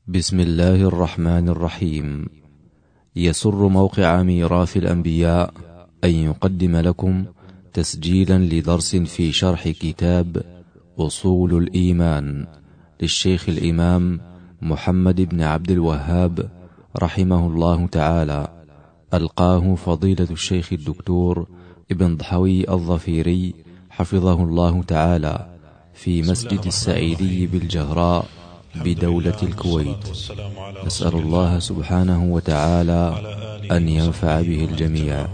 بسم الله الرحمن الرحيم. يسر موقع ميراث الأنبياء أن يقدم لكم تسجيلا لدرس في شرح كتاب أصول الإيمان للشيخ الإمام محمد بن عبد الوهاب رحمه الله تعالى، ألقاه فضيلة الشيخ الدكتور ابن ضحوي الظفيري حفظه الله تعالى في مسجد السعيدي بالجهراء بدولة الكويت. نسأل الله سبحانه وتعالى أن ينفع به الجميع.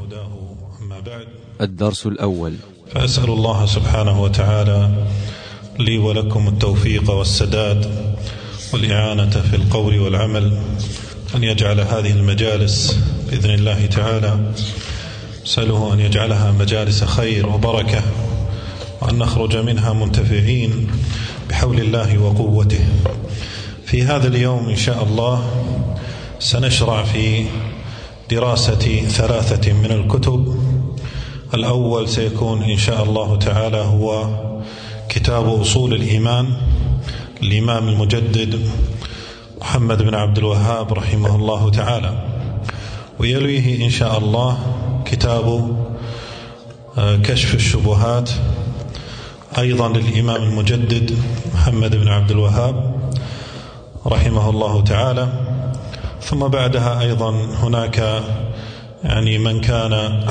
الدرس الأول. فأسأل الله سبحانه وتعالى لي ولكم التوفيق والسداد والإعانة في القول والعمل، أن يجعل هذه المجالس بإذن الله تعالى، أسأله أن يجعلها مجالس خير وبركة، وأن نخرج منها منتفعين بحول الله وقوته. في هذا اليوم إن شاء الله سنشرع في دراسة 3 من الكتب. الأول سيكون إن شاء الله تعالى هو كتاب أصول الإيمان للإمام المجدد محمد بن عبد الوهاب رحمه الله تعالى، ويليه إن شاء الله كتاب كشف الشبهات أيضا للإمام المجدد محمد بن عبد الوهاب رحمه الله تعالى. ثم بعدها أيضا هناك من كان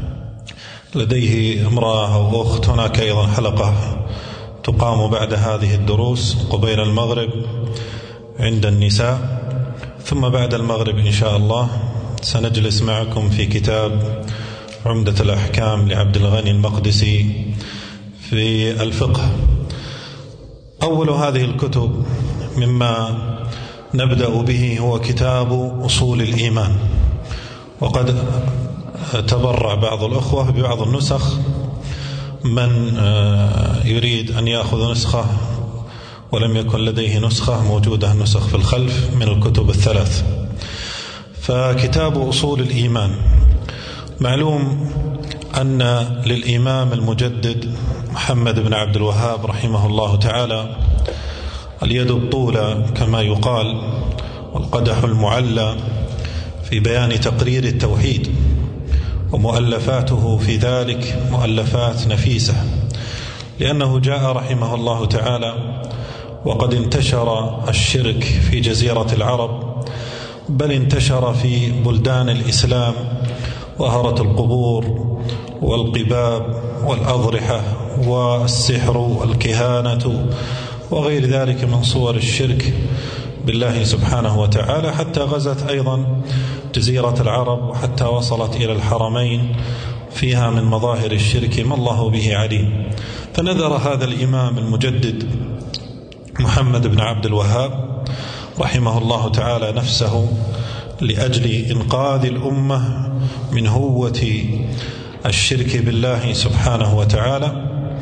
لديه امرأة أو أخت، هناك أيضا حلقة تقام بعد هذه الدروس قبيل المغرب عند النساء. ثم بعد المغرب إن شاء الله سنجلس معكم في كتاب عمدة الأحكام لعبد الغني المقدسي في الفقه. أول هذه الكتب مما نبدأ به هو كتاب أصول الإيمان، وقد تبرع بعض الأخوة ببعض النسخ، من يريد أن يأخذ نسخة ولم يكن لديه نسخة موجودة النسخ في الخلف من الكتب 3. فكتاب أصول الإيمان، معلوم أن للإمام المجدد محمد بن عبد الوهاب رحمه الله تعالى اليد الطولى كما يقال، والقدح المعلى في بيان تقرير التوحيد، ومؤلفاته في ذلك مؤلفات نفيسة، لأنه جاء رحمه الله تعالى وقد انتشر الشرك في جزيرة العرب، بل انتشر في بلدان الإسلام، وهرت القبور والقباب والأضرحة والسحر والكهانة وغير ذلك من صور الشرك بالله سبحانه وتعالى، حتى غزت أيضا جزيرة العرب، وحتى وصلت إلى الحرمين فيها من مظاهر الشرك ما الله به عليم. فنذر هذا الإمام المجدد محمد بن عبد الوهاب رحمه الله تعالى نفسه لأجل إنقاذ الأمة من هوة الشرك بالله سبحانه وتعالى،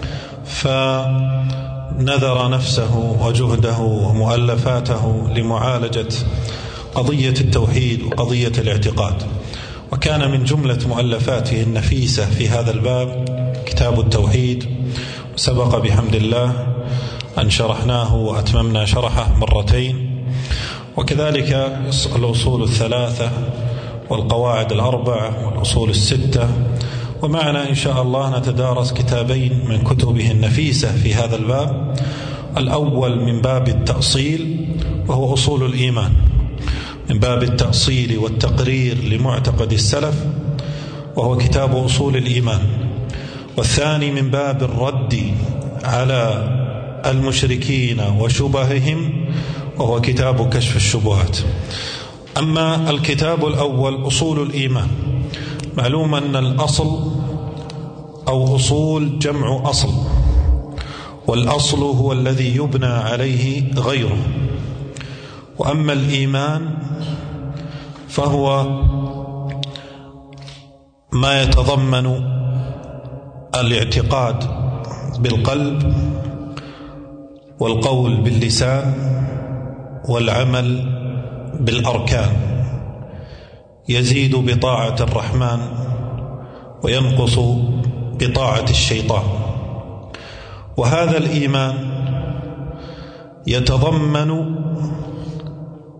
فنذر نفسه وجهده ومؤلفاته لمعالجة قضية التوحيد وقضية الاعتقاد. وكان من جملة مؤلفاته النفيسة في هذا الباب كتاب التوحيد، سبق بحمد الله أن شرحناه وأتممنا شرحه 2، وكذلك الأصول 3 والقواعد 4 والأصول 6. ومعنا إن شاء الله نتدارس كتابين من كتبه النفيسة في هذا الباب. الأول من باب التأصيل وهو أصول الإيمان، من باب التأصيل والتقرير لمعتقد السلف، وهو كتاب أصول الإيمان. والثاني من باب الرد على المشركين وشبههم، وهو كتاب كشف الشبهات. أما الكتاب الأول أصول الإيمان، معلوم أن الأصل أو أصول جمع أصل، والأصل هو الذي يبنى عليه غيره. وأما الإيمان فهو ما يتضمن الاعتقاد بالقلب، والقول باللسان، والعمل بالأركان، يزيد بطاعة الرحمن وينقص بطاعة الشيطان. وهذا الإيمان يتضمن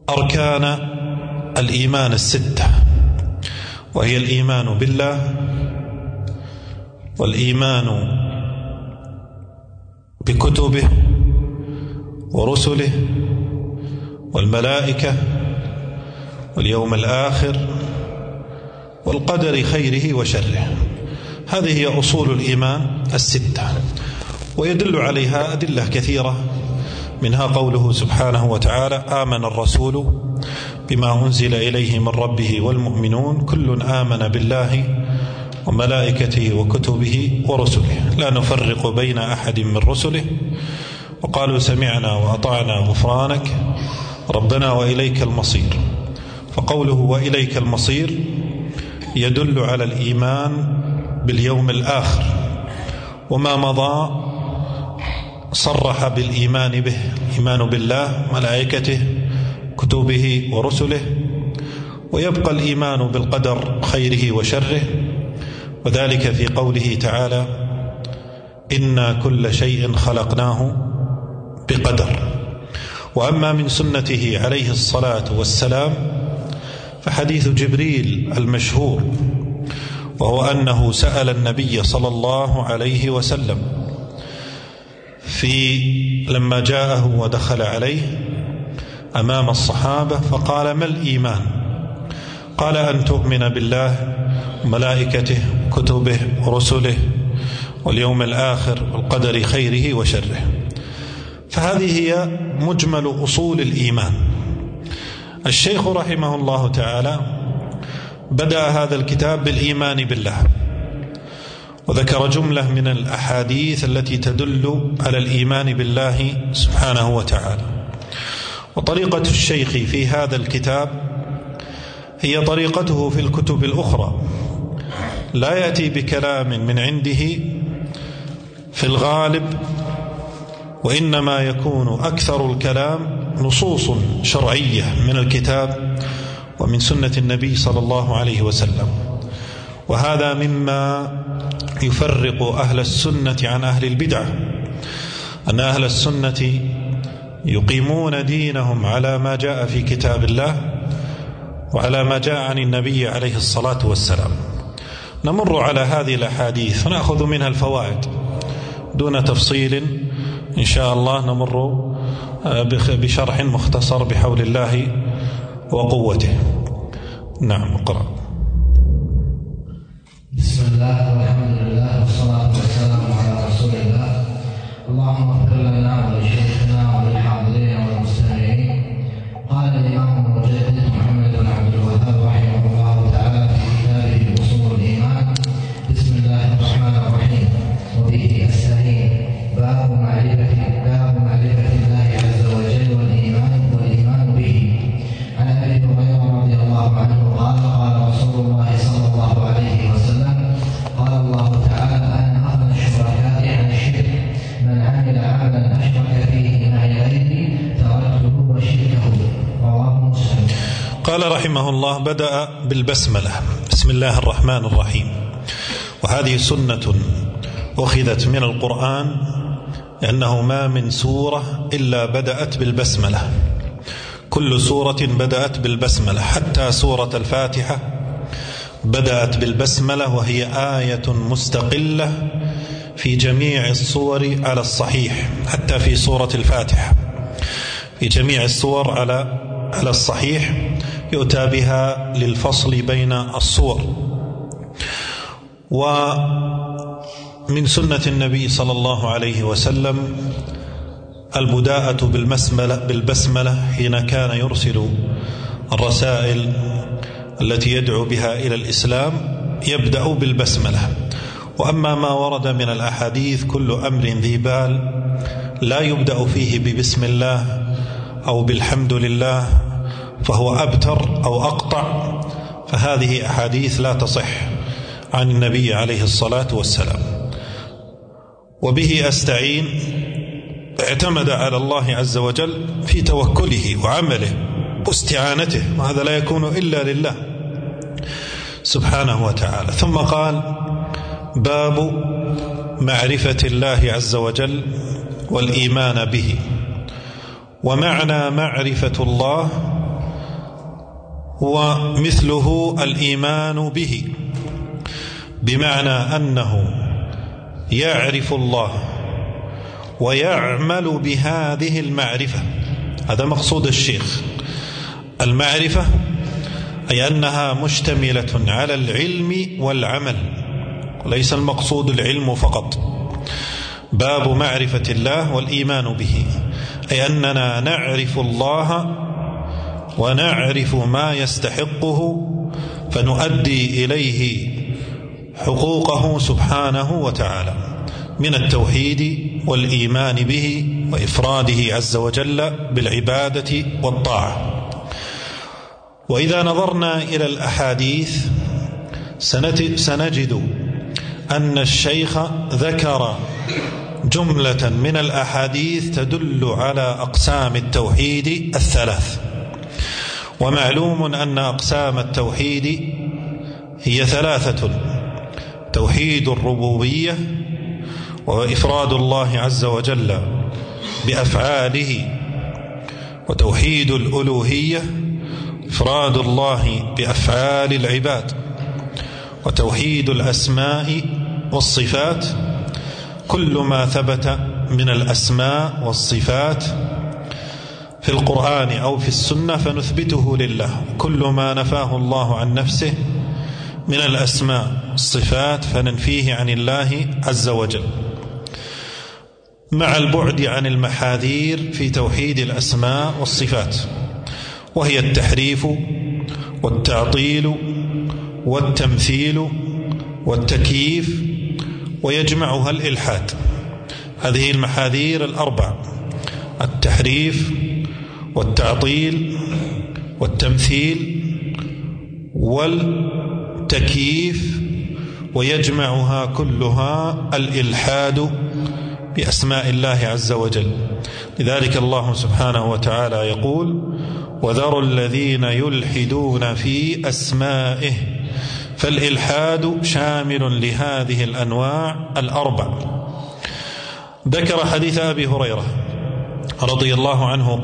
أركان الإيمان الستة، وهي الإيمان بالله، والإيمان بكتبه ورسله والملائكة واليوم الآخر والقدر خيره وشره. هذه هي أصول الإيمان الستة، ويدل عليها أدلة كثيرة، منها قوله سبحانه وتعالى: آمن الرسول بما أنزل إليه من ربه والمؤمنون كل آمن بالله وملائكته وكتبه ورسله لا نفرق بين أحد من رسله وقالوا سمعنا وأطعنا غفرانك ربنا وإليك المصير. فقوله وإليك المصير يدل على الإيمان باليوم الآخر، وما مضى صرح بالإيمان به، إيمان بالله ملائكته كتبه ورسله، ويبقى الإيمان بالقدر خيره وشره، وذلك في قوله تعالى: إنا كل شيء خلقناه بقدر. وأما من سنته عليه الصلاة والسلام فحديث جبريل المشهور، وهو أنه سأل النبي صلى الله عليه وسلم لما جاءه ودخل عليه أمام الصحابة فقال: ما الإيمان؟ قال: أن تؤمن بالله وملائكته كتبه ورسله واليوم الآخر والقدر خيره وشره. فهذه هي مجمل أصول الإيمان. الشيخ رحمه الله تعالى بدأ هذا الكتاب بالإيمان بالله، وذكر جملة من الأحاديث التي تدل على الإيمان بالله سبحانه وتعالى. وطريقة الشيخ في هذا الكتاب هي طريقته في الكتب الأخرى، لا يأتي بكلام من عنده في الغالب، وإنما يكون أكثر الكلام نصوص شرعية من الكتاب ومن سنة النبي صلى الله عليه وسلم. وهذا مما يفرق أهل السنة عن أهل البدعة، أن أهل السنة يقيمون دينهم على ما جاء في كتاب الله وعلى ما جاء عن النبي عليه الصلاة والسلام. نمر على هذه الأحاديث ونأخذ منها الفوائد دون تفصيل إن شاء الله. نمر بشرح مختصر بحول الله وقوته. نعم، اقرأ. بسم الله والحمد لله والصلاة والسلام على رسول الله. اللهم اغفر لنا ولشيخنا وللحاضرين والمستمعين. قال الإمام المجدد محمد بن عبد الوهاب رحمه الله تعالى في كتابه أصول الإيمان: بسم الله الرحمن الرحيم وبه أستعين. باب معرفة الله عز وجل والإيمان به. عن أبي هريرة رضي الله عنه قال: قال رسول الله صلى الله عليه وسلم: قال الله تعالى: أنا أغنى الشركاء عن الشرك، من عمل عملا أشرك فيه معي غيري تركته وشركه. رواه مسلم. قال رحمه الله: بدأ بالبسملة، بسم الله الرحمن الرحيم. وهذه سنة أخذت من القرآن، لأنه ما من سورة إلا بدأت بالبسملة، كل سورة بدأت بالبسملة، حتى سورة الفاتحة بدأت بالبسملة، وهي آية مستقلة في جميع الصور على الصحيح، حتى في سورة الفاتحة في جميع الصور على الصحيح يؤتى بها للفصل بين الصور. ومن سنة النبي صلى الله عليه وسلم البداءة بالبسملة حين كان يرسل الرسائل التي يدعو بها إلى الإسلام، يبدأ بالبسملة. وأما ما ورد من الأحاديث: كل أمر ذي بال لا يبدأ فيه ببسم الله أو بالحمد لله فهو أبتر أو أقطع، فهذه أحاديث لا تصح عن النبي عليه الصلاة والسلام. وبه أستعين اعتمد على الله عز وجل في توكله وعمله واستعانته، وهذا لا يكون إلا لله سبحانه وتعالى. ثم قال: باب معرفة الله عز وجل والإيمان به. ومعنى معرفة الله ومثله الإيمان به، بمعنى أنه يعرف الله ويعمل بهذه المعرفة. هذا مقصود الشيخ. المعرفة أي أنها مشتملة على العلم والعمل، وليس المقصود العلم فقط. باب معرفة الله والإيمان به، أي أننا نعرف الله ونعرف ما يستحقه فنؤدي إليه حقوقه سبحانه وتعالى من التوحيد والإيمان به وإفراده عز وجل بالعبادة والطاعة. وإذا نظرنا إلى الأحاديث سنجد أن الشيخ ذكر جملة من الأحاديث تدل على أقسام التوحيد الثلاث. ومعلوم أن أقسام التوحيد هي ثلاثة: توحيد الربوبية، وإفراد الله عز وجل بأفعاله، وتوحيد الألوهية، إفراد الله بأفعال العباد، وتوحيد الأسماء والصفات. كل ما ثبت من الأسماء والصفات في القرآن أو في السنة فنثبته لله، كل ما نفاه الله عن نفسه من الأسماء والصفات فننفيه عن الله عز وجل، مع البعد عن المحاذير في توحيد الأسماء والصفات، وهي التحريف والتعطيل والتمثيل والتكييف، ويجمعها الإلحاد. هذه المحاذير الأربع: التحريف والتعطيل والتمثيل والتكييف، ويجمعها كلها الإلحاد بأسماء الله عز وجل. لذلك الله سبحانه وتعالى يقول: وذروا الذين يلحدون في أسمائه. فالإلحاد شامل لهذه الأنواع الأربع. ذكر حديث أبي هريرة رضي الله عنه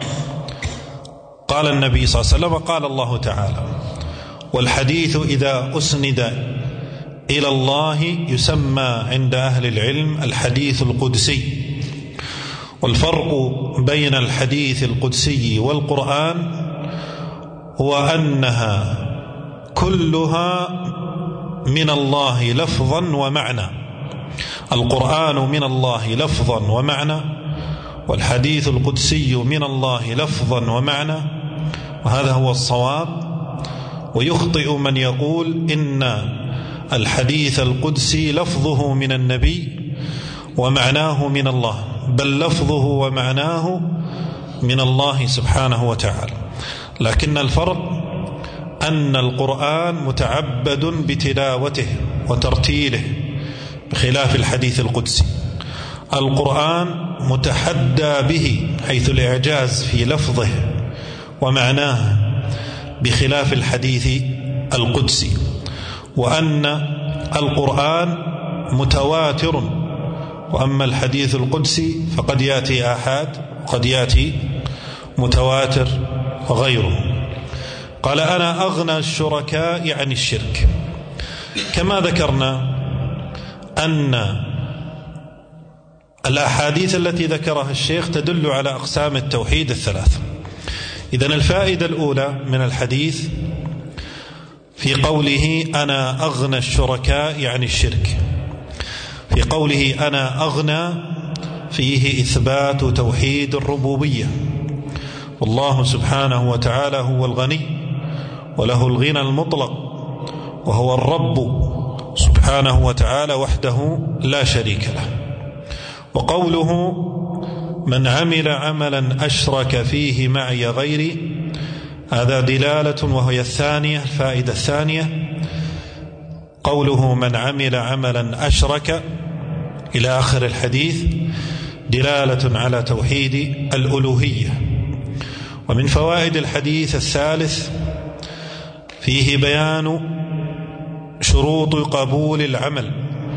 قال النبي صلى الله عليه وسلم: قال الله تعالى: والحديث إذا أسند إلى الله يسمى عند أهل العلم الحديث القدسي. والفرق بين الحديث القدسي والقرآن هو أنها كلها من الله لفظا ومعنى. القرآن من الله لفظا ومعنى، والحديث القدسي من الله لفظا ومعنى، وهذا هو الصواب. ويخطئ من يقول إن الحديث القدسي لفظه من النبي ومعناه من الله، بل لفظه ومعناه من الله سبحانه وتعالى. لكن الفرق أن القرآن متعبد بتلاوته وترتيله بخلاف الحديث القدسي. القرآن متحدى به حيث الإعجاز في لفظه ومعناه بخلاف الحديث القدسي، وأن القرآن متواتر، وأما الحديث القدسي فقد يأتي آحاد وقد يأتي متواتر وغيره. قال: أنا أغنى الشركاء عن الشرك. كما ذكرنا أن الأحاديث التي ذكرها الشيخ تدل على أقسام التوحيد الثلاث. إذن الفائدة الأولى من الحديث في قوله: أنا أغنى الشركاء عن الشرك. في قوله أنا أغنى فيه إثبات توحيد الربوبية، والله سبحانه وتعالى هو الغني وله الغنى المطلق، وهو الرب سبحانه وتعالى وحده لا شريك له. وقوله من عمل عملا أشرك فيه معي غيري، هذا دلالة، وهي الثانية، الفائدة الثانية. قوله من عمل عملا أشرك إلى آخر الحديث دلالة على توحيد الألوهية. ومن فوائد الحديث الثالث فيه بيان شروط قبول العمل،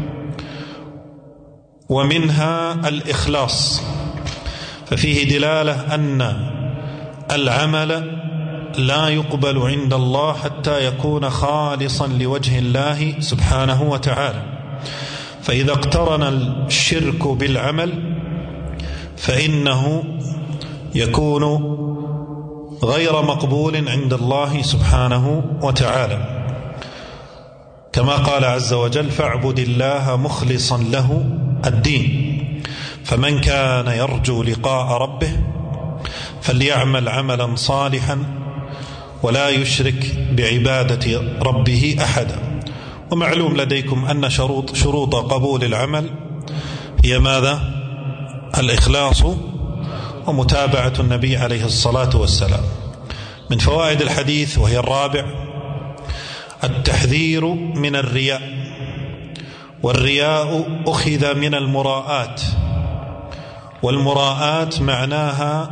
ومنها الإخلاص. ففيه دلالة أن العمل لا يقبل عند الله حتى يكون خالصا لوجه الله سبحانه وتعالى. فإذا اقترن الشرك بالعمل فإنه يكون غير مقبول عند الله سبحانه وتعالى، كما قال عز وجل: فاعبد الله مخلصا له الدين. فمن كان يرجو لقاء ربه فليعمل عملا صالحا ولا يشرك بعبادة ربه أحدا. ومعلوم لديكم أن شروط قبول العمل هي ماذا؟ الإخلاص ومتابعة النبي عليه الصلاة والسلام. من فوائد الحديث وهي الرابع: التحذير من الرياء. والرياء أخذ من المراءات، والمراءات معناها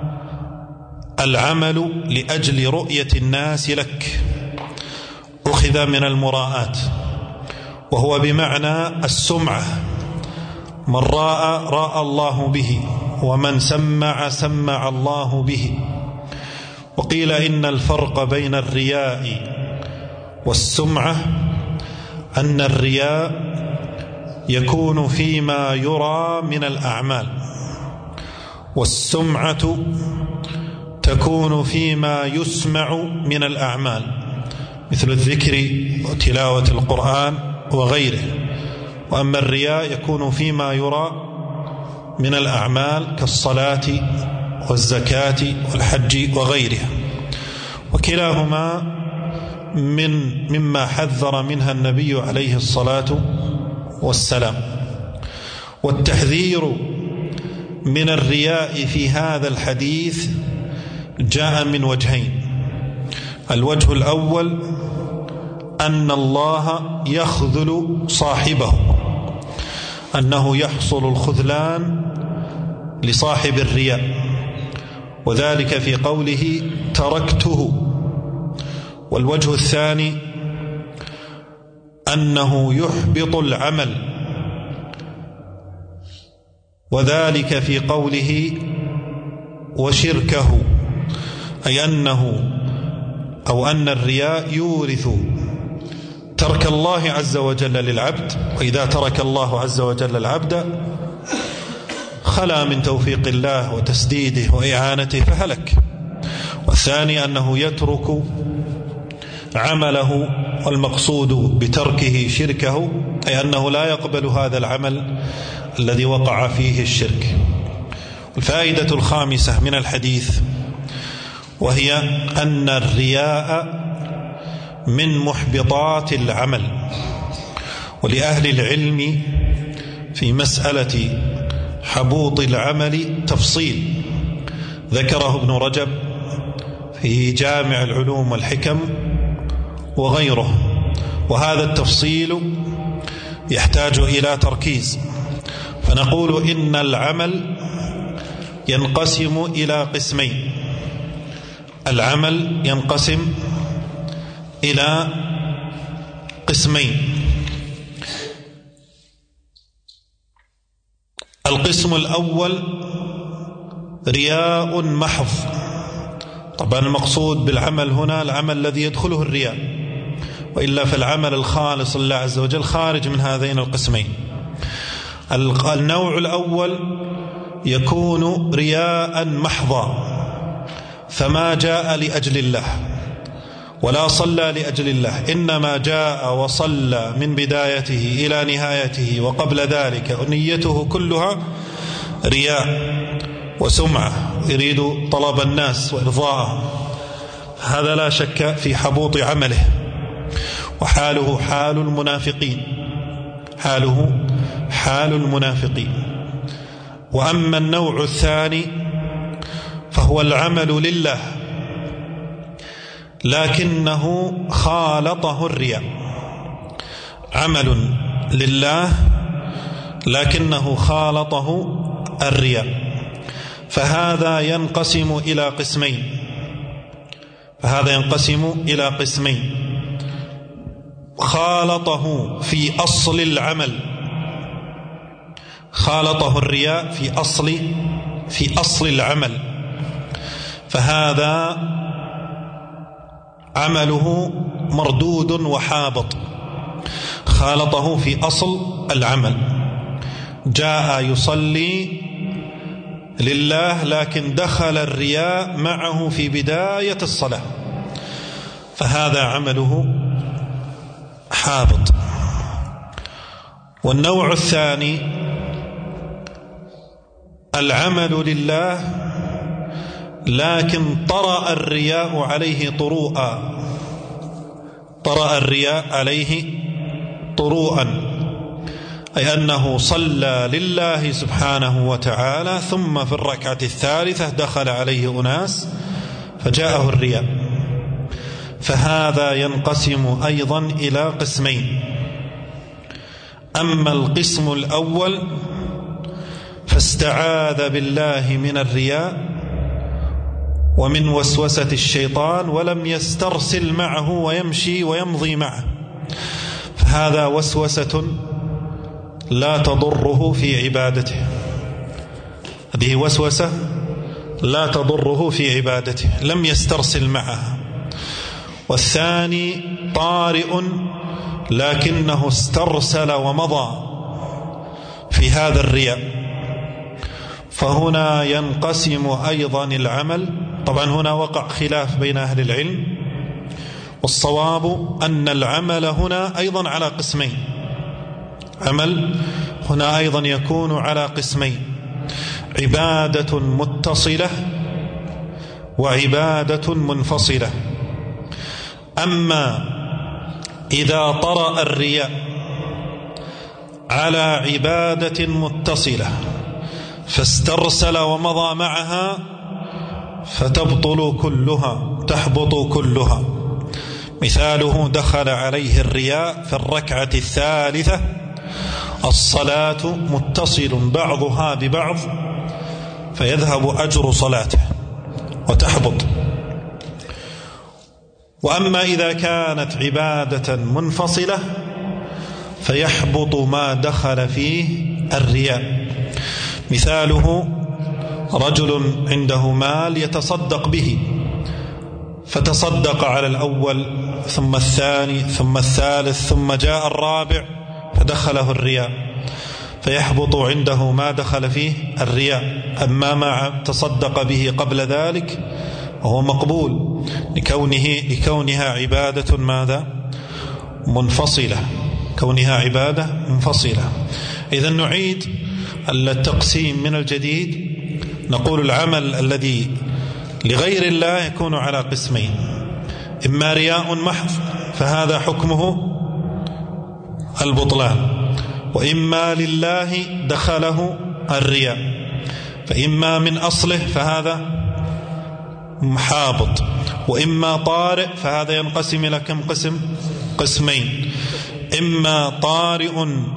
العمل لأجل رؤية الناس لك، أخذ من المراءات، وهو بمعنى السمعة. من راى الله به، ومن سمع الله به. وقيل إن الفرق بين الرياء والسمعة أن الرياء يكون فيما يرى من الأعمال، والسمعة تكون فيما يسمع من الأعمال، مثل الذكر وتلاوة القرآن وغيره. وأما الرياء يكون فيما يرى من الأعمال كالصلاة والزكاة والحج وغيرها، وكلاهما مما حذر منها النبي عليه الصلاة والسلام. والتحذير من الرياء في هذا الحديث جاء من وجهين: الوجه الأول أن الله يخذل صاحبه، أنه يحصل الخذلان لصاحب الرياء، وذلك في قوله تركته. والوجه الثاني أنه يحبط العمل، وذلك في قوله وشركه، أي أن الرياء يورث ترك الله عز وجل للعبد، وإذا ترك الله عز وجل العبد خلا من توفيق الله وتسديده وإعانته فهلك. والثاني أنه يترك عمله، والمقصود بتركه شركه، أي أنه لا يقبل هذا العمل الذي وقع فيه الشرك. الفائدة الخامسة من الحديث وهي أن الرياء من محبطات العمل. ولأهل العلم في مسألة حبوط العمل تفصيل ذكره ابن رجب في جامع العلوم والحكم وغيره، وهذا التفصيل يحتاج إلى تركيز. فنقول إن العمل ينقسم إلى قسمين. العمل ينقسم إلى قسمين: القسم الأول رياء محض. طبعا المقصود بالعمل هنا العمل الذي يدخله الرياء، وإلا فالعمل الخالص لله عز وجل خارج من هذين القسمين. النوع الأول يكون رياء محضا، فما جاء لأجل الله ولا صلى لأجل الله، إنما جاء وصلى من بدايته إلى نهايته، وقبل ذلك نيته كلها رياء وسمعة، يريد طلب الناس وإرضاءهم. هذا لا شك في حبوط عمله، وحاله حال المنافقين. وأما النوع الثاني فهو العمل لله لكنه خالطه الرياء، عمل لله لكنه خالطه الرياء، فهذا ينقسم إلى قسمين. خالطه في أصل العمل، خالطه الرياء في أصل العمل، فهذا عمله مردود وحابط، خالطه في أصل العمل. جاء يصلي لله لكن دخل الرياء معه في بداية الصلاة، فهذا عمله حابط. والنوع الثاني العمل لله لكن طرأ الرياء عليه طروءا، طرأ الرياء عليه طروءا، أي أنه صلى لله سبحانه وتعالى ثم في الركعة الثالثة دخل عليه أناس فجاءه الرياء، فهذا ينقسم أيضا إلى قسمين. أما القسم الأول فاستعاذ بالله من الرياء ومن وسوسة الشيطان ولم يسترسل معه ويمشي ويمضي معه، فهذا وسوسة لا تضره في عبادته، هذه وسوسة لا تضره في عبادته، لم يسترسل معها. والثاني طارئ لكنه استرسل ومضى في هذا الرياء، فهنا ينقسم أيضا العمل. طبعا هنا وقع خلاف بين أهل العلم، والصواب أن العمل هنا أيضا على قسمين، عمل هنا أيضا يكون على قسمين: عبادة متصلة وعبادة منفصلة. أما إذا طرأ الرياء على عبادة متصلة فاسترسل ومضى معها فتبطل كلها، تحبط كلها. مثاله دخل عليه الرياء في الركعة الثالثة، الصلاة متصل بعضها ببعض فيذهب أجر صلاته وتحبط. وأما إذا كانت عبادة منفصلة فيحبط ما دخل فيه الرياء. مثاله رجل عنده مال يتصدق به، فتصدق على الأول ثم الثاني ثم الثالث ثم جاء الرابع فدخله الرياء، فيحبط عنده ما دخل فيه الرياء. أما ما تصدق به قبل ذلك وهو مقبول لكونها عبادة ماذا؟ منفصلة، كونها عبادة منفصلة. إذن نعيد التقسيم من الجديد، نقول العمل الذي لغير الله يكون على قسمين: إما رياء محض فهذا حكمه البطلان، وإما لله دخله الرياء، فإما من أصله فهذا محابط، وإما طارئ فهذا ينقسم إلى كم قسم؟ قسمين: إما طارئ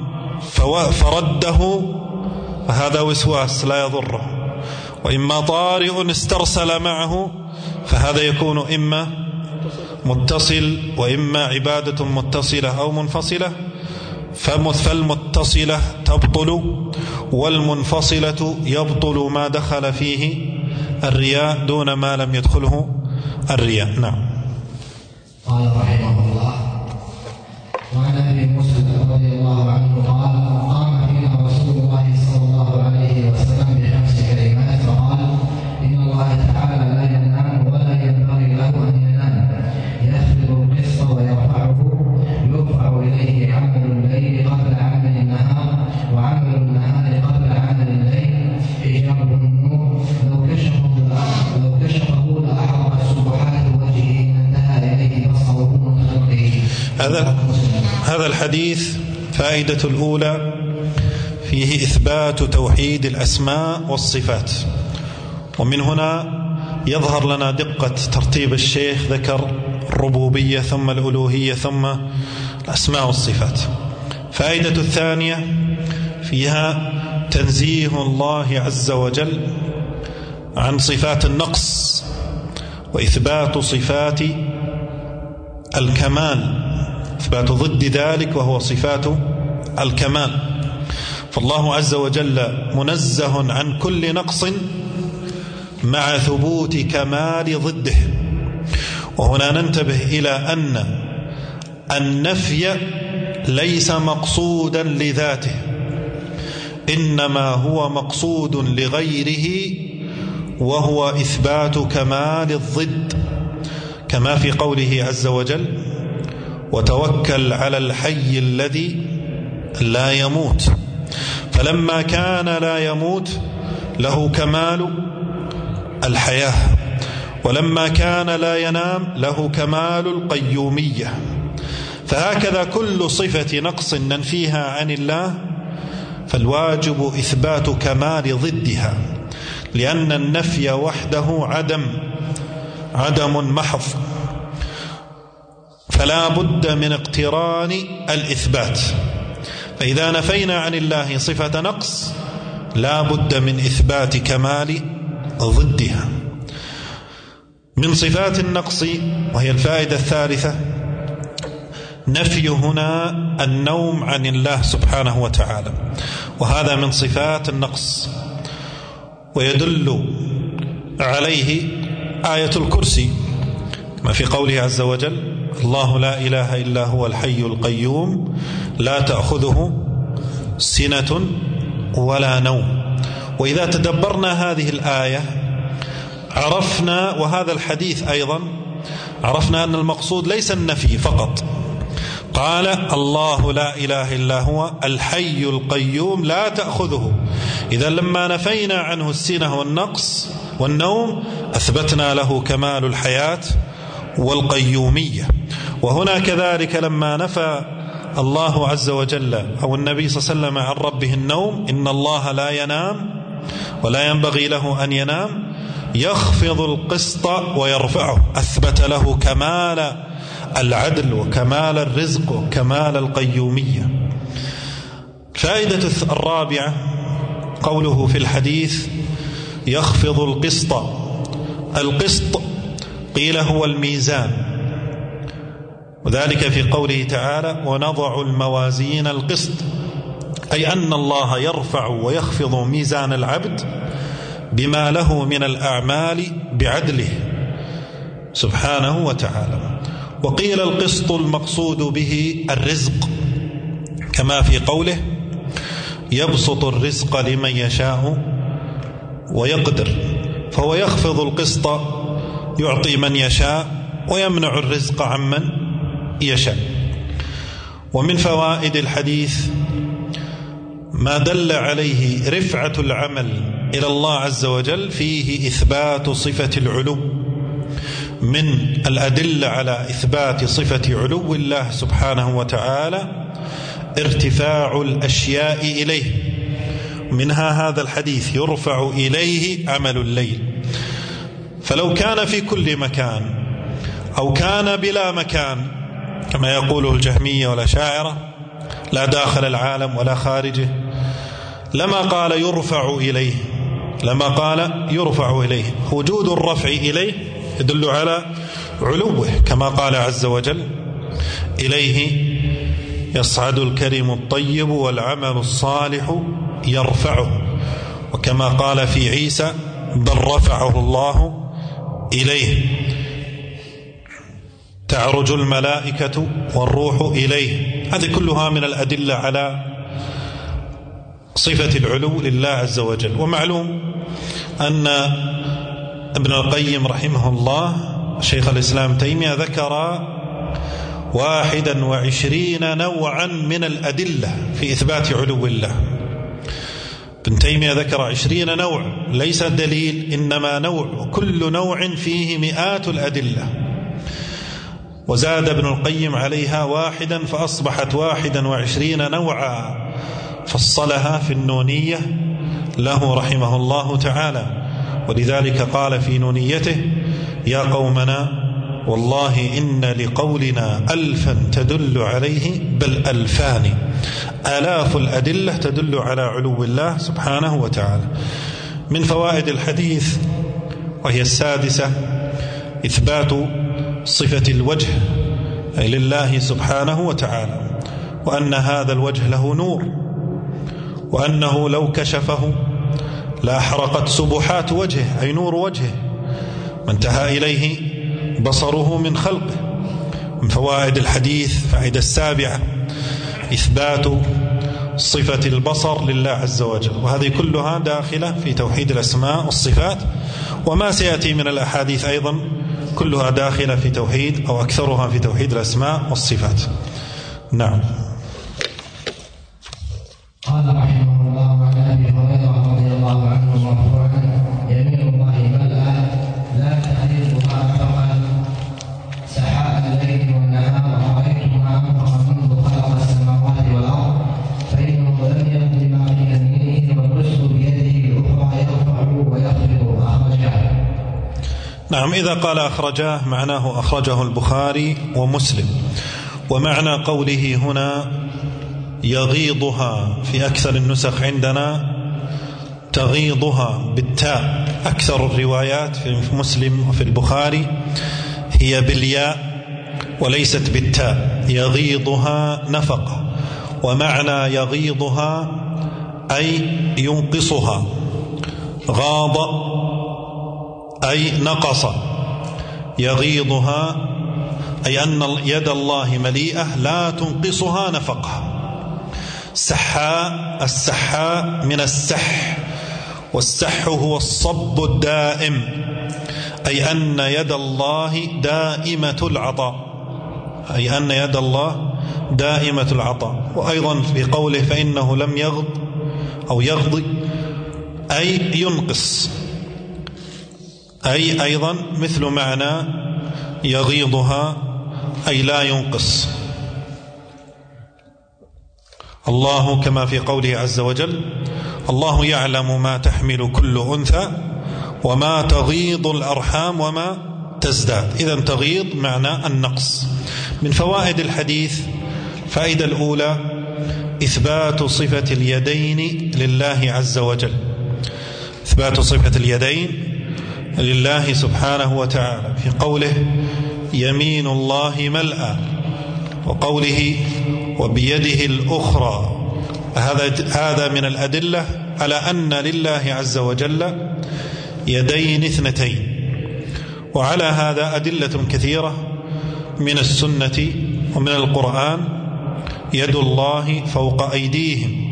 فرده فهذا وسواس لا يضره، وإما طارئ استرسل معه فهذا يكون إما متصل وإما عبادة متصلة أو منفصلة، فالمتصلة تبطل والمنفصلة يبطل ما دخل فيه الرياء دون ما لم يدخله الرياء. نعم. قال رحمه الله: وعن أبي موسى رضي الله عنه قال: قام فينا رسول الله صلى الله عليه وسلم بخمس كلمات فقال: إن الله تعالى لا ينام ولا ينبغي له أن ينام، يخفض القسط ويرفعه، يرفع إليه عمل الليل قبل عمل النهار، وعمل النهار قبل عمل الليل، حجاب النور، لو كشفه لأحرق سبحات وجهه انتهى إليه بصره من خلقه. هذا الحديث فائدة الأولى فيه إثبات توحيد الأسماء والصفات، ومن هنا يظهر لنا دقة ترتيب الشيخ، ذكر الربوبية ثم الألوهية ثم الأسماء والصفات. فائدة الثانية فيها تنزيه الله عز وجل عن صفات النقص وإثبات صفات الكمال، إثبات ضد ذلك وهو صفات الكمال. فالله عز وجل منزه عن كل نقص مع ثبوت كمال ضده، وهنا ننتبه إلى أن النفي ليس مقصودا لذاته، إنما هو مقصود لغيره، وهو إثبات كمال الضد، كما في قوله عز وجل: وتوكل على الحي الذي لا يموت. فلما كان لا يموت له كمال الحياة، ولما كان لا ينام له كمال القيومية. فهكذا كل صفة نقص ننفيها عن الله فالواجب إثبات كمال ضدها، لأن النفي وحده عدم محض، فلا بد من اقتران الإثبات. فإذا نفينا عن الله صفة نقص لا بد من إثبات كمال ضدها. من صفات النقص، وهي الفائدة الثالثة، نفي هنا النوم عن الله سبحانه وتعالى، وهذا من صفات النقص، ويدل عليه آية الكرسي كما في قوله عز وجل: الله لا إله إلا هو الحي القيوم لا تأخذه سنة ولا نوم. وإذا تدبرنا هذه الآية عرفنا، وهذا الحديث أيضا عرفنا، أن المقصود ليس النفي فقط. قال: الله لا إله إلا هو الحي القيوم لا تأخذه. إذا لما نفينا عنه السنة والنقص والنوم أثبتنا له كمال الحياة والقيومية. وهنا كذلك لما نفى الله عز وجل أو النبي صلى الله عليه وسلم عن ربه النوم: إن الله لا ينام ولا ينبغي له أن ينام، يخفض القسط ويرفعه، أثبت له كمال العدل وكمال الرزق وكمال القيومية. فائدة الرابعة قوله في الحديث: يخفض القسط. القسط قيل هو الميزان، وذلك في قوله تعالى: ونضع الموازين القسط، أي أن الله يرفع ويخفض ميزان العبد بما له من الأعمال بعدله سبحانه وتعالى. وقيل القسط المقصود به الرزق، كما في قوله: يبسط الرزق لمن يشاء ويقدر. فهو يخفض القسط، يعطي من يشاء ويمنع الرزق عمن يشاء. ومن فوائد الحديث ما دل عليه رفعة العمل إلى الله عز وجل، فيه إثبات صفة العلو. من الأدلة على إثبات صفة علو الله سبحانه وتعالى ارتفاع الأشياء إليه، منها هذا الحديث: يرفع إليه عمل الليل. فلو كان في كل مكان أو كان بلا مكان كما يقوله الجهمية والأشاعرة، لا داخل العالم ولا خارجه، لما قال يرفع إليه، لما قال يرفع إليه. وجود الرفع إليه يدل على علوه، كما قال عز وجل: إليه يصعد الكلم الطيب والعمل الصالح يرفعه. وكما قال في عيسى: بل رفعه الله إليه. تعرج الملائكة والروح إليه. هذه كلها من الأدلة على صفة العلو لله عز وجل. ومعلوم أن ابن القيم رحمه الله شيخ الإسلام تيمية ذكر 21 نوعا من الأدلة في إثبات علو الله. ابن تيمية ذكر 20 نوع، ليس دليل إنما نوع، كل نوع فيه مئات الأدلة. وزاد ابن القيم عليها 1 فأصبحت 21 نوعا، فصلها في النونية له رحمه الله تعالى. ولذلك قال في نونيته: يا قومنا والله إن لقولنا 1000 تدل عليه، بل 2000، آلاف الأدلة تدل على علو الله سبحانه وتعالى. من فوائد الحديث وهي السادسة: إثبات صفة الوجه أي لله سبحانه وتعالى، وأن هذا الوجه له نور، وأنه لو كشفه لا حرقت سبحات وجهه أي نور وجهه، وانتهى إليه بصره من خلقه. من فوائد الحديث فائدة السابعة إثبات صفة البصر لله عز وجل، وهذه كلها داخلة في توحيد الأسماء والصفات، وما سيأتي من الأحاديث أيضا كلها داخلة في توحيد أو أكثرها في توحيد الأسماء والصفات. نعم. قال رحمه الله عن أبي هريرة رضي الله عنه مرفوعا: يمين الله ملأى لا تحرقها فقط سحاء الليل والنهار أرأيت ما أنفق منذ خلق السماوات والأرض فإنه لم يقض ما بيمينه والرزق بيده الأخرى يرفع ويخفض. أخرجاه. نعم. إذا قال أخرجاه معناه أخرجه البخاري ومسلم، ومعنى قوله هنا يغيضها في أكثر النسخ عندنا تغيضها بالتاء، أكثر الروايات في مسلم وفي البخاري هي بالياء وليست بالتاء. يغيضها نفقة، ومعنى يغيضها أي ينقصها. غاض أي نقص. يغيضها أي أن يد الله مليئة لا تنقصها نفقة. سحاء، السحاء من السح، والسح هو الصب الدائم، أي أن يد الله دائمة العطاء، أي أن يد الله دائمة العطاء. وأيضا في قوله فإنه لم يغض أو يغض أي ينقص، أي أيضا مثل معنى يغيضها أي لا ينقص. الله كما في قوله عز وجل: الله يعلم ما تحمل كل أنثى وما تغيض الأرحام وما تزداد. إذن تغيض معنى النقص. من فوائد الحديث فائدة الأولى إثبات صفة اليدين لله عز وجل، إثبات صفة اليدين لله سبحانه وتعالى في قوله يمين الله ملأى، وقوله وبيده الأخرى. هذا من الأدلة على أن لله عز وجل يدين اثنتين. وعلى هذا أدلة كثيرة من السنة ومن القرآن: يد الله فوق أيديهم.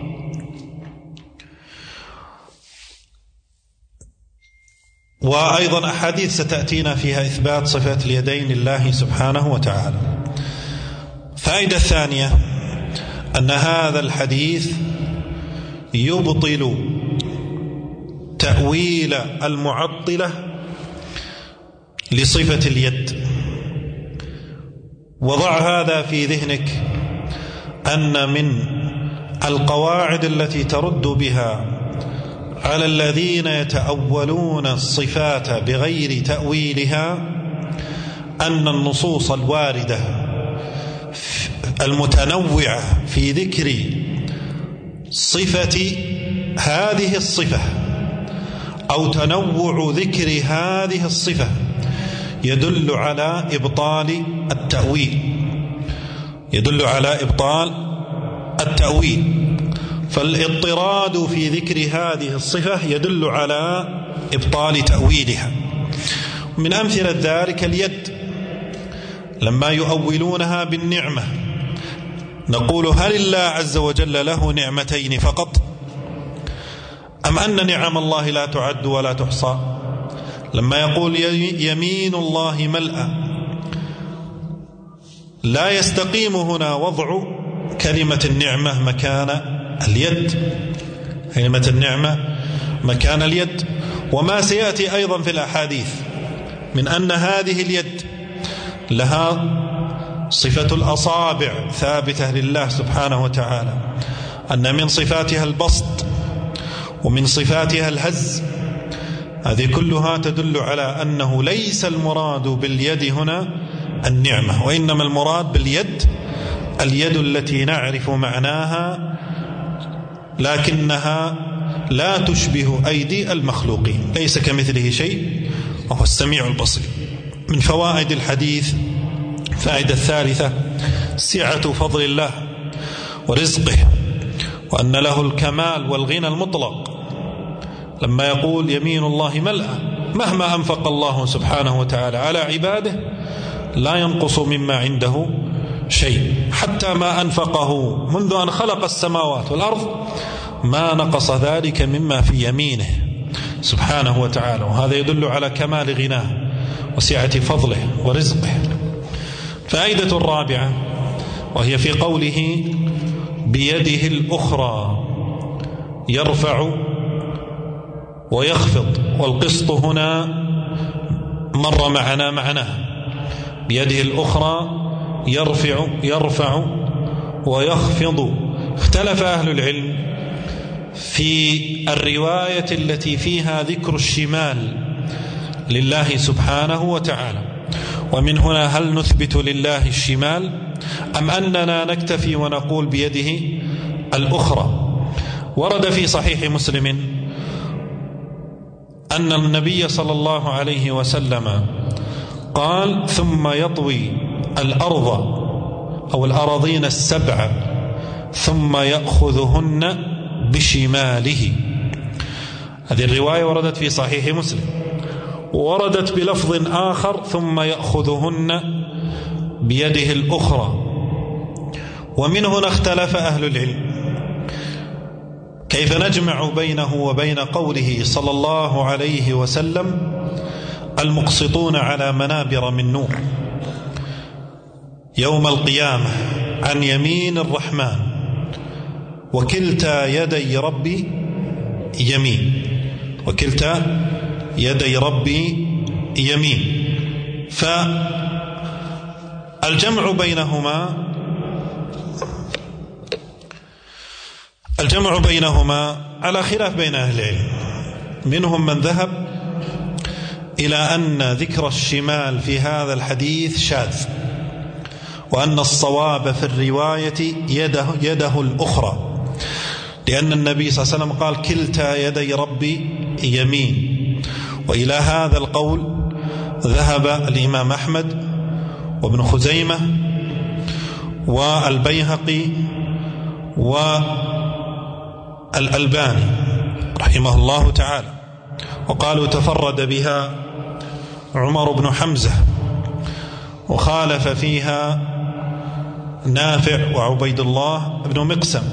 وأيضا أحاديث ستأتينا فيها إثبات صفة اليدين لله سبحانه وتعالى. فائدة الثانية أن هذا الحديث يبطل تأويل المعطلة لصفة اليد. وضع هذا في ذهنك أن من القواعد التي ترد بها على الذين يتأولون الصفات بغير تأويلها أن النصوص الواردة المتنوعة في ذكر صفة هذه الصفة أو تنوع ذكر هذه الصفة يدل على إبطال التأويل، يدل على إبطال التأويل. فالاضطراد في ذكر هذه الصفة يدل على إبطال تأويلها. من أمثلة ذلك اليد، لما يؤولونها بالنعمة نقول هل الله عز وجل له نعمتين فقط، أم أن نعم الله لا تعد ولا تحصى؟ لما يقول يمين الله ملأى، لا يستقيم هنا وضع كلمة النعمة مكان اليد، كلمة النعمة مكان اليد. وما سيأتي أيضا في الأحاديث من أن هذه اليد لها صفة الأصابع ثابتة لله سبحانه وتعالى، أن من صفاتها البسط ومن صفاتها الهز. هذه كلها تدل على أنه ليس المراد باليد هنا النعمة، وإنما المراد باليد اليد التي نعرف معناها لكنها لا تشبه أيدي المخلوقين، ليس كمثله شيء وهو السميع البصير. من فوائد الحديث فائدة الثالثة سعة فضل الله ورزقه، وأن له الكمال والغنى المطلق. لما يقول يمين الله ملأى مهما أنفق الله سبحانه وتعالى على عباده لا ينقص مما عنده شيء، حتى ما أنفقه منذ أن خلق السماوات والأرض ما نقص ذلك مما في يمينه سبحانه وتعالى. وهذا يدل على كمال غناه وسعة فضله ورزقه. فائدة الرابعة وهي في قوله بيده الأخرى يرفع ويخفض، والقسط هنا مر معنا معناه بيده الأخرى يرفع ويخفض. اختلف أهل العلم في الرواية التي فيها ذكر الشمال لله سبحانه وتعالى، ومن هنا هل نثبت لله الشمال أم أننا نكتفي ونقول بيده الأخرى؟ ورد في صحيح مسلم أن النبي صلى الله عليه وسلم قال ثم يطوي الأرض أو الأراضين السبع ثم يأخذهن بشماله. هذه الرواية وردت في صحيح مسلم، وردت بلفظ آخر ثم يأخذهن بيده الأخرى. ومن هنا اختلف أهل العلم كيف نجمع بينه وبين قوله صلى الله عليه وسلم المقسطون على منابر من نور يوم القيامة عن يمين الرحمن وكلتا يدي ربي يمين، وكلتا يدي ربي يمين. فالجمع بينهما على خلاف بين أهل العلم. منهم من ذهب إلى أن ذكر الشمال في هذا الحديث شاذ، وأن الصواب في الرواية يده الأخرى، لأن النبي صلى الله عليه وسلم قال كلتا يدي ربي يمين. وإلى هذا القول ذهب الإمام أحمد وابن خزيمة والبيهقي والألباني رحمه الله تعالى، وقالوا تفرد بها عمر بن حمزة، وخالف فيها نافع وعبيد الله بن مقسم.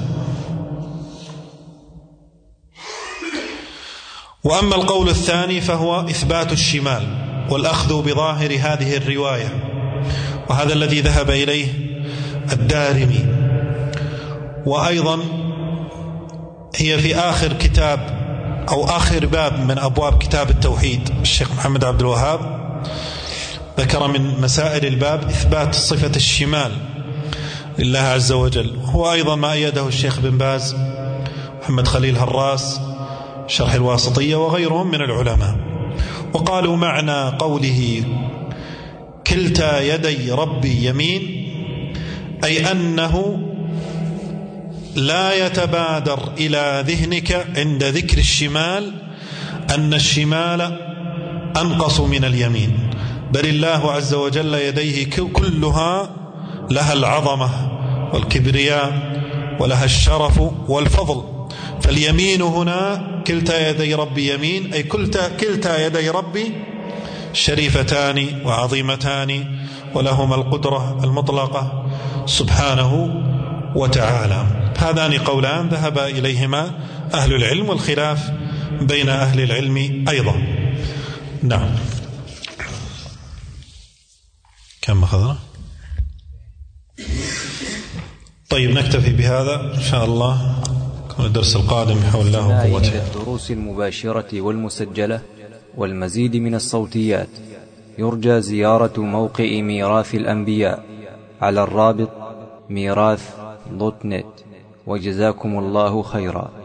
وأما القول الثاني فهو إثبات الشمال والأخذ بظاهر هذه الرواية، وهذا الذي ذهب إليه الدارمي. وأيضا هي في آخر كتاب أو آخر باب من أبواب كتاب التوحيد الشيخ محمد عبد الوهاب ذكر من مسائل الباب إثبات صفة الشمال لله عز وجل. هو أيضا ما أيده الشيخ بن باز محمد خليل هراس شرح الواسطية وغيرهم من العلماء. وقالوا معنى قوله كلتا يدي ربي يمين أي أنه لا يتبادر إلى ذهنك عند ذكر الشمال أن الشمال أنقص من اليمين، بل الله عز وجل يديه كلها لها العظمة والكبرياء ولها الشرف والفضل. فاليمين هنا كلتا يدي ربي يمين أي كلتا يدي ربي شريفتان وعظيمتان ولهما القدرة المطلقة سبحانه وتعالى. هذان قولان ذهب إليهما أهل العلم، والخلاف بين أهل العلم أيضا. نعم. كم أخذنا؟ طيب نكتفي بهذا إن شاء الله. الدرس القادم حول الله قوته. الدروس المباشرة والمسجلة والمزيد من الصوتيات يرجى زيارة موقع ميراث الأنبياء على الرابط ميراث.net. وجزاكم الله خيرا.